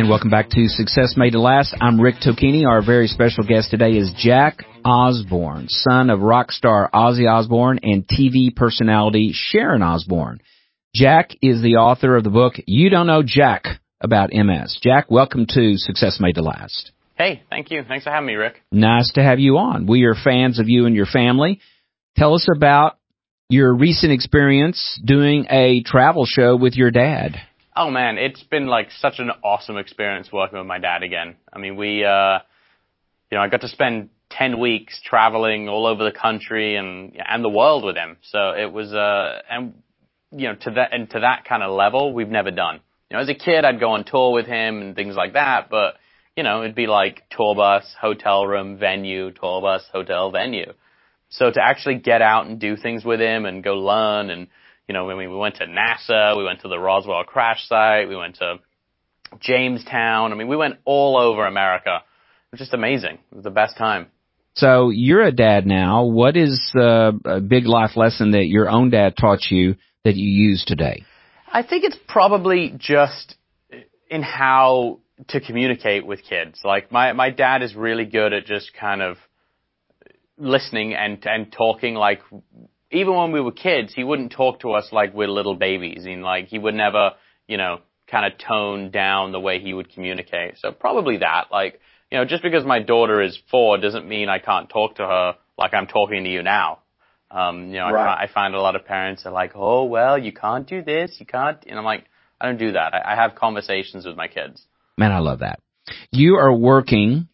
And welcome back to Success Made to Last. I'm Rick Tocchini. Our very special guest today is Jack Osbourne, son of rock star Ozzy Osbourne and TV personality Sharon Osbourne. Jack is the author of the book You Don't Know Jack About MS. Jack, welcome to Success Made to Last. Hey, thank you. Thanks for having me, Rick. Nice to have you on. We are fans of you and your family. Tell us about your recent experience doing a travel show with your dad. Oh, man, it's been like such an awesome experience working with my dad again. I mean, I got to spend 10 weeks traveling all over the country and the world with him. So it was, to that kind of level, we've never done. As a kid, I'd go on tour with him and things like that, but, it'd be like tour bus, hotel room, venue, tour bus, hotel, venue. So to actually get out and do things with him and go learn and, when we went to NASA, we went to the Roswell crash site, we went to Jamestown. I mean, we went all over America. It was just amazing. It was the best time. So you're a dad now. What is a big life lesson that your own dad taught you that you use today? I think it's probably just in how to communicate with kids. Like my dad is really good at just kind of listening and talking. Like even when we were kids, he wouldn't talk to us like we're little babies. And like he would never, kind of tone down the way he would communicate. So probably that, like, just because my daughter is 4 doesn't mean I can't talk to her like I'm talking to you now. Right. I find a lot of parents are like, oh, well, you can't do this, you can't. And I'm like, I don't do that. I have conversations with my kids. Man, I love that. You are working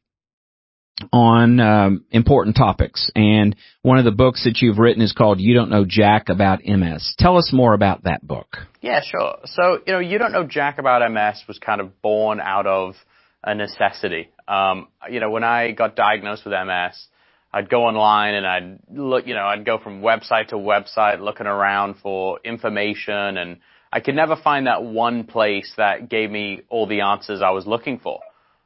on important topics, and one of the books that you've written is called You Don't Know Jack About MS. Tell us more about that book. Yeah, sure. So, You Don't Know Jack About MS was kind of born out of a necessity. When I got diagnosed with MS, I'd go online and I'd look, I'd go from website to website looking around for information, and I could never find that one place that gave me all the answers I was looking for.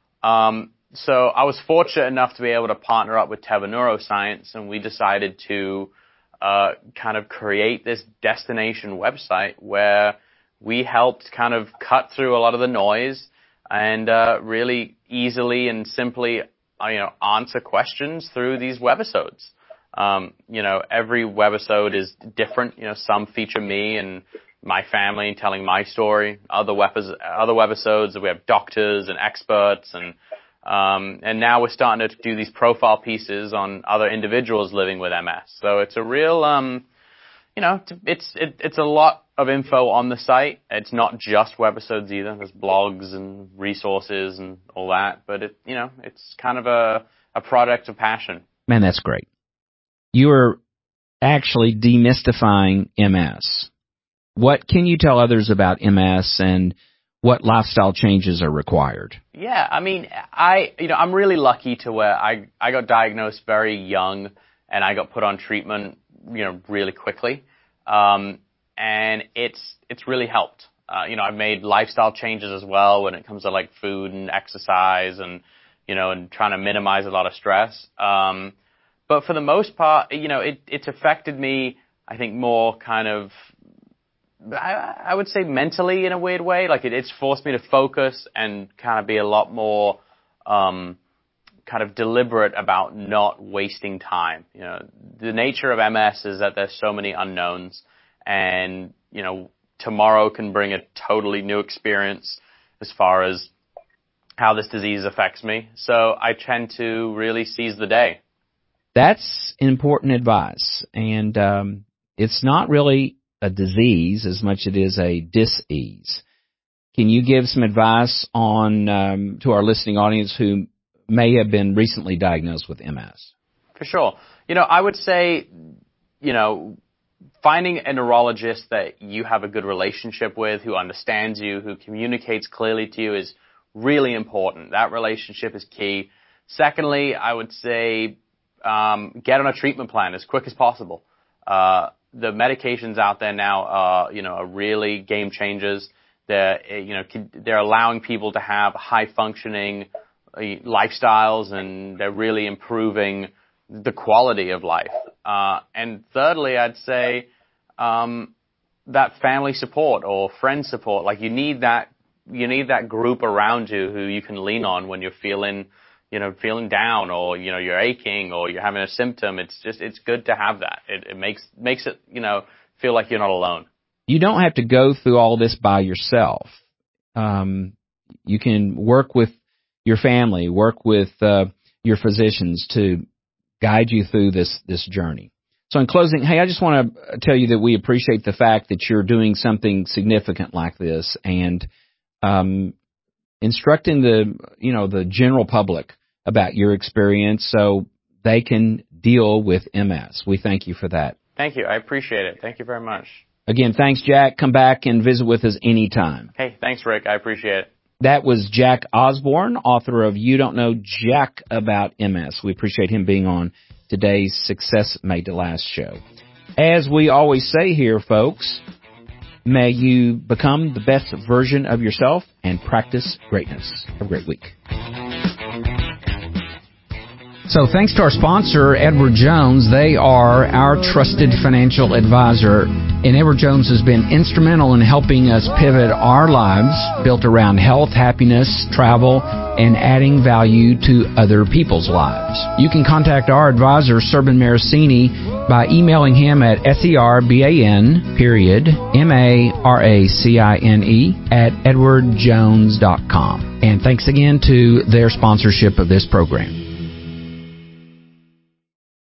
So I was fortunate enough to be able to partner up with Teva Neuroscience, and we decided to kind of create this destination website where we helped kind of cut through a lot of the noise and really easily and simply answer questions through these webisodes. Every webisode is different. Some feature me and my family telling my story. Other webisodes, we have doctors and experts, and now we're starting to do these profile pieces on other individuals living with MS. So it's a real, it's a lot of info on the site. It's not just webisodes either. There's blogs and resources and all that, but it's kind of a product of passion. Man, that's great. You are actually demystifying MS. What can you tell others about MS and what lifestyle changes are required? Yeah, I mean, I'm really lucky to where I got diagnosed very young and I got put on treatment, really quickly. And it's really helped. I've made lifestyle changes as well when it comes to like food and exercise and, and trying to minimize a lot of stress. But for the most part, it's affected me, I think, more kind of, I would say mentally in a weird way. Like it's forced me to focus and kind of be a lot more, kind of deliberate about not wasting time. The nature of MS is that there's so many unknowns, and, tomorrow can bring a totally new experience as far as how this disease affects me. So I tend to really seize the day. That's important advice. And it's not really a disease as much as it is a dis-ease. Can you give some advice on to our listening audience who may have been recently diagnosed with MS? For sure. I would say, finding a neurologist that you have a good relationship with, who understands you, who communicates clearly to you is really important. That relationship is key. Secondly, I would say get on a treatment plan as quick as possible. The medications out there now are really game changers. They're allowing people to have high functioning lifestyles, and they're really improving the quality of life. And thirdly, I'd say that family support or friend support. Like you need that that group around you who you can lean on when you're feeling down, or, you're aching, or you're having a symptom. It's good to have that. It makes it, feel like you're not alone. You don't have to go through all this by yourself. You can work with your family, work with your physicians to guide you through this journey. So in closing, hey, I just want to tell you that we appreciate the fact that you're doing something significant like this, and instructing the general public about your experience so they can deal with MS. We thank you for that. Thank you. I appreciate it. Thank you very much. Again, thanks, Jack. Come back and visit with us anytime. Hey, thanks, Rick. I appreciate it. That was Jack Osborne, author of You Don't Know Jack About MS. We appreciate him being on today's Success Made to Last show. As we always say here, folks, may you become the best version of yourself and practice greatness. Have a great week. So thanks to our sponsor, Edward Jones. They are our trusted financial advisor. And Edward Jones has been instrumental in helping us pivot our lives built around health, happiness, travel, and adding value to other people's lives. You can contact our advisor, Serban Maracini, by emailing him at serban_maracine@edwardjones.com. And thanks again to their sponsorship of this program.